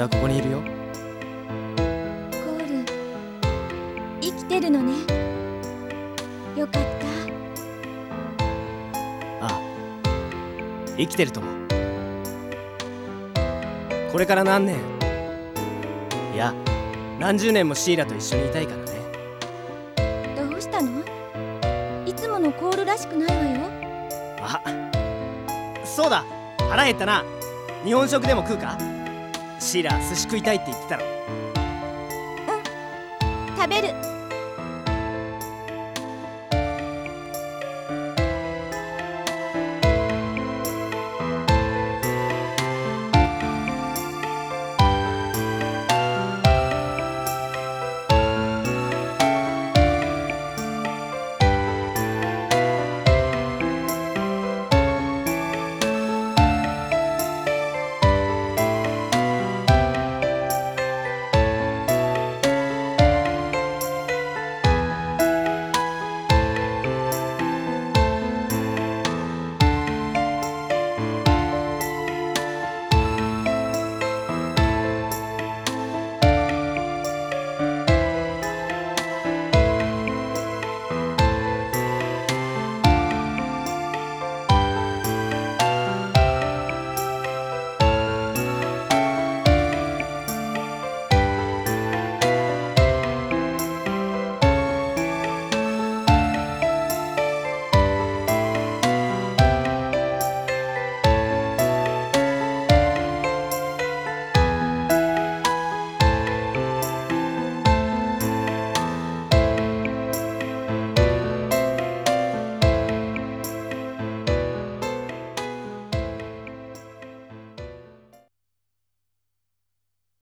俺はここにいるよ。 コール、生きてるのね。よかった。 ああ、生きてると思う。これから何年、いや何十年もシーラと一緒にいたいからね。 どうしたの？いつものコールらしくないわよ。 あ、そうだ、腹減ったな。日本食でも食うか？シーラ寿司食いたいって言ってたろ。 食べる。